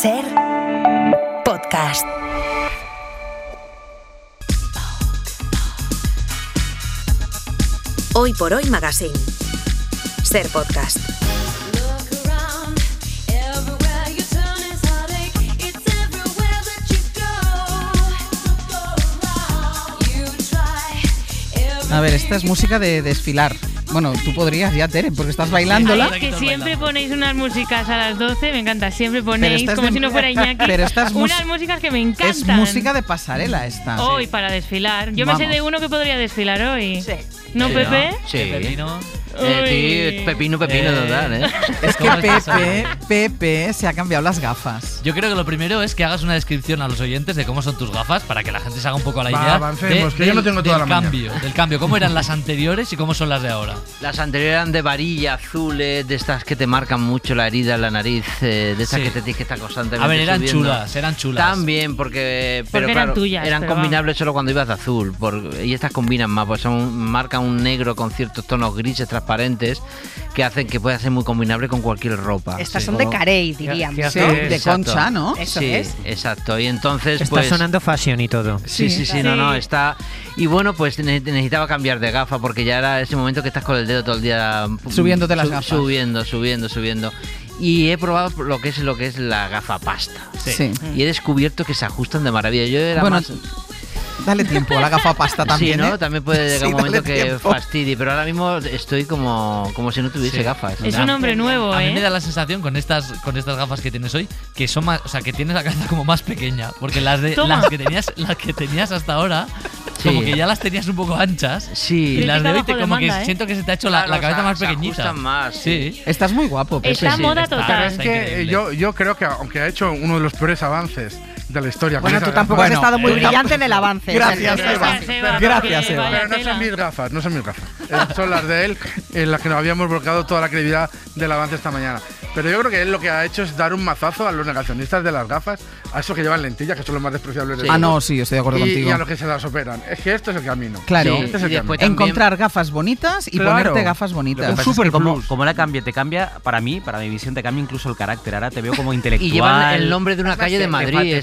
Ser podcast. Hoy por Hoy Magazine. Ser podcast. A ver, esta es música de desfilar. Bueno, tú podrías ya, Tere, porque estás bailándola. Ay, que siempre ponéis unas músicas a las 12, me encanta. Siempre ponéis, como si no fuera Iñaki, pero estas unas músicas que me encantan. Es música de pasarela esta. Hoy, para desfilar. Yo me sé de uno que podría desfilar hoy. Sí. ¿No, sí, Pepe? ¿no? Sí. Pepino. Pepino total, ¿eh? Es que Pepe se ha cambiado las gafas. Yo creo que lo primero es que hagas una descripción a los oyentes de cómo son tus gafas para que la gente se haga un poco la idea avancemos, que yo no tengo toda la del cambio. ¿Cómo eran las anteriores y cómo son las de ahora? Las anteriores eran de varilla, azules, de estas que te marcan mucho la herida en la nariz, de estas que te tienes que estar constantemente A ver, eran subiendo. eran chulas. También, porque pero eran claro, tuyas, eran pero combinables solo cuando ibas de azul. Y estas combinan más, pues marcan un negro con ciertos tonos grises transparentes que hacen que pueda ser muy combinable con cualquier ropa. Estas son de carey, diríamos. Sí, de concha, ¿no? Eso sí, es. Exacto. Y entonces está pues sonando fashion y todo. Sí, no, está. Y bueno, pues necesitaba cambiar de gafa porque ya era ese momento que estás con el dedo todo el día subiéndote las gafas. Subiendo. Y he probado lo que es la gafa pasta. Sí. Y he descubierto que se ajustan de maravilla. Yo era más. Dale tiempo a la gafa pasta también. Sí, ¿no? ¿eh? También puede llegar un momento que tiempo. fastidie, pero ahora mismo estoy como si no tuviese gafas. Es un hombre nuevo, A mí me da la sensación con estas gafas que tienes hoy que son más, o sea, que tienes la cabeza como más pequeña, porque las que tenías hasta ahora como que ya las tenías un poco anchas. Sí. Y las de hoy como que demanda, siento que se te ha hecho la cabeza más pequeñita. Se ajustan más. Sí. Estás muy guapo, Pepe. Está moda Pero total. es que yo creo que aunque ha hecho uno de los peores avances de la historia. Bueno, tú tampoco has estado muy brillante en el avance. Gracias, Eva. Gracias, Eva. Pero no son mis gafas, son las de él, en las que nos habíamos volcado toda la credibilidad del avance esta mañana. Pero yo creo que él lo que ha hecho es dar un mazazo a los negacionistas de las gafas, a esos que llevan lentillas, que son los más despreciables del mundo. No, sí, estoy de acuerdo contigo. Y a los que se las operan. Es que esto es el camino. Claro, Sí, este es el y después camino. encontrar gafas bonitas y ponerte gafas bonitas. Un super plus. Como la cambia, te cambia, para mí, para mi visión, te cambia incluso el carácter. Ahora te veo como intelectual. Y llevan el nombre de una calle de Madrid.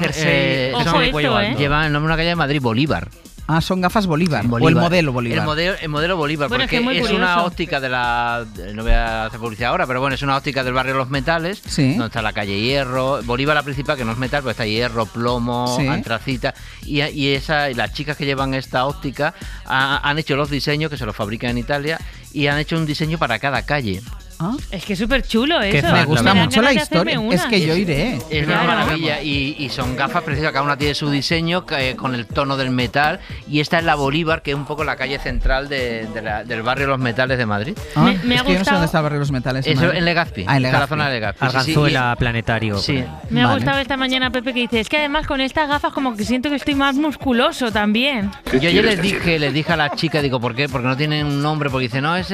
Ojo esto, Llevan el nombre de una calle de Madrid, Bolívar. Son gafas Bolívar. O el modelo Bolívar. El modelo Bolívar, Bueno, porque es que muy es curioso. una óptica de la. No voy a hacer publicidad ahora, pero bueno, es una óptica del barrio Los Metales, Sí. donde está la calle Hierro. Bolívar, la principal, que no es metal, pero está hierro, plomo, Sí. antracita. Y las chicas que llevan esta óptica han hecho los diseños, que se los fabrican en Italia, y han hecho un diseño para cada calle. Es que es súper chulo eso. Me gusta dan mucho la ganas de hacerme historia. una. Es que yo iré. Es Claro. una maravilla y son gafas preciosas, cada una tiene su diseño con el tono del metal, y esta es la Bolívar, que es un poco la calle central del barrio Los Metales de Madrid. Me ha es que yo no sé gustado. dónde está el barrio de los metales. Eso en Legazpi, En está Legazpi. la zona de Legazpi. Arganzuela, Planetario. Sí. Me ha Vale. gustado esta mañana, Pepe, que dice, es que además con estas gafas como que siento que estoy más musculoso también. Yo ayer les dije a la chica, digo, ¿por qué? Porque no tienen un nombre, porque dice, no, es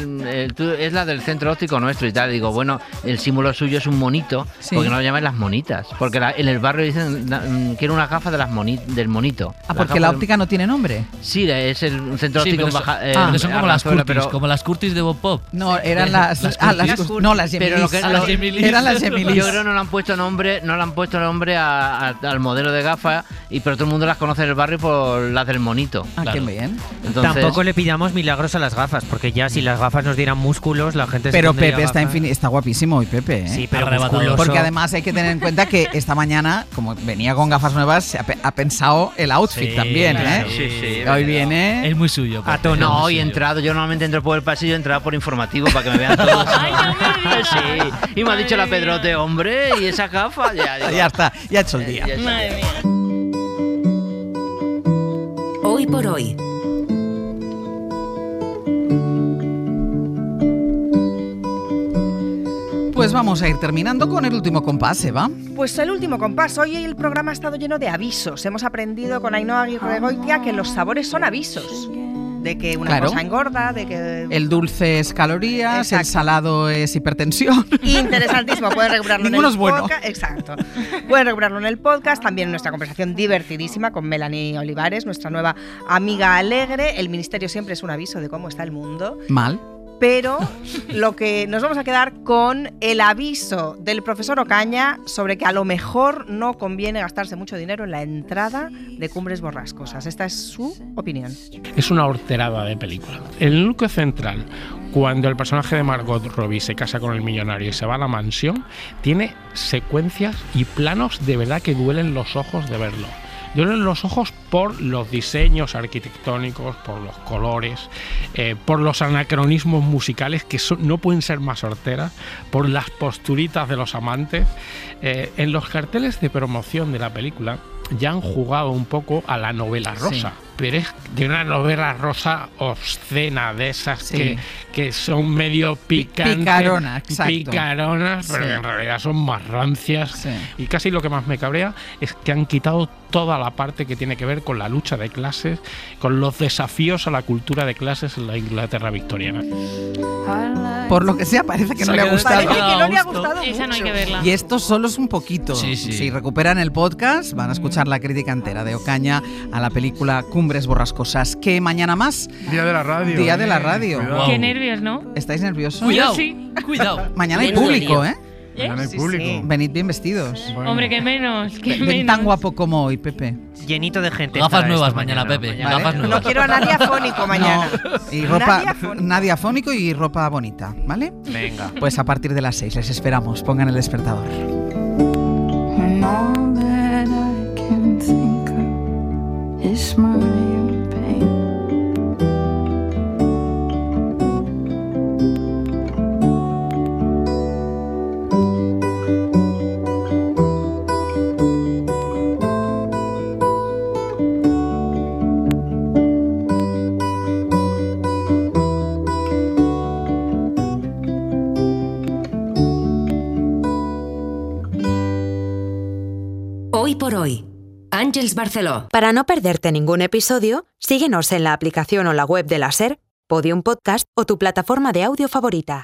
es la del centro óptico nuestro y tal. Digo, bueno, el símbolo suyo es un monito, Sí. porque no lo llaman las monitas. Porque en el barrio dicen, quiero una gafa de del monito. Porque la óptica no tiene nombre. Sí, es un centro Sí, óptico pero en son como las Arganzuela, Curtis, como las Curtis de Bob Pop. No, eran las no, las Pero lo Gemilis. que- las Gemilis. Eran las Gemilis. Yo creo que no le han puesto nombre al modelo de gafa, pero todo el mundo las conoce en el barrio por las del monito. Qué Claro. bien. Entonces, Tampoco le pidamos milagros a las gafas, porque ya si las gafas nos dieran músculos, la gente Pero se pondría Pepe gafas. está guapísimo hoy, Pepe. Sí, pero Arrebatador. musculoso. Porque además hay que tener en cuenta que esta mañana, como venía con gafas nuevas, ha pensado el outfit Sí, también, claro. ¿eh? Sí, Hoy viene. Es muy suyo. A Pepe, tono. es No, muy y he suyo. entrado, yo normalmente entro por el pasillo, he entrado por informativo para que me vean todos. Ay, no me digas. Sí, y me ha dicho la Madre mía. Pedrote, hombre, y esa gafa, Ya está, ya ha hecho el día. Ya está. Madre mía. Hoy por hoy. Pues vamos a ir terminando con el último compás, Eva. Pues el último compás. Hoy el programa ha estado lleno de avisos. Hemos aprendido con Ainhoa Aguirregoitia que los sabores son avisos. De que una Claro. cosa engorda, de que... El dulce es calorías, el Exacto. salado es hipertensión. Interesantísimo, pueden recuperarlo en Ninguno el es bueno. podcast. Exacto. Pueden recuperarlo en el podcast, también en nuestra conversación divertidísima con Melanie Olivares, nuestra nueva amiga alegre. El ministerio siempre es un aviso de cómo está el mundo. Mal. pero lo que nos vamos a quedar con el aviso del profesor Ocaña sobre que a lo mejor no conviene gastarse mucho dinero en la entrada de Cumbres Borrascosas. Esta es su opinión. Es una horterada de película. El núcleo central, cuando el personaje de Margot Robbie se casa con el millonario y se va a la mansión, tiene secuencias y planos de verdad que duelen los ojos de verlo. Duelen los ojos por los diseños arquitectónicos, por los colores, por los anacronismos musicales que no pueden ser más horteras, por las posturitas de los amantes. En los carteles de promoción de la película ya han jugado un poco a la novela rosa. Sí. Pero es de una novela rosa obscena, de esas que son medio picantes, picaronas, pero que en realidad son más rancias. Sí. Y casi lo que más me cabrea es que han quitado toda la parte que tiene que ver con la lucha de clases, con los desafíos a la cultura de clases en la Inglaterra victoriana. Por lo que sea, parece que no le ha gustado. Parece que no le ha gustado mucho. Esa no hay que verla. Y esto solo es un poquito. Sí. Si recuperan el podcast, van a escuchar la crítica entera de Ocaña a la película Cumbres Borrascosas. ¿Qué mañana más? Día de la radio. Día de la radio. Cuidado. Qué nervios, ¿no? ¿Estáis nerviosos? Cuidado, Sí. cuidado. Mañana hay público, ¿eh? Mañana hay Sí, público. sí. Venid bien vestidos. Bueno. Hombre, qué menos. Ven tan guapo como hoy, Pepe. Llenito de gente. Gafas estará nuevas esto mañana, Pepe. Vale. Gafas No nuevas. quiero a nadie afónico mañana. No, y ropa Nadia Fónico y ropa bonita, ¿vale? Venga. Pues a partir de las 6 les esperamos. Pongan el despertador. And all that I can think of is my pain. Hoy por hoy. Àngels Barceló. Para no perderte ningún episodio, síguenos en la aplicación o la web de la SER, Podium Podcast o tu plataforma de audio favorita.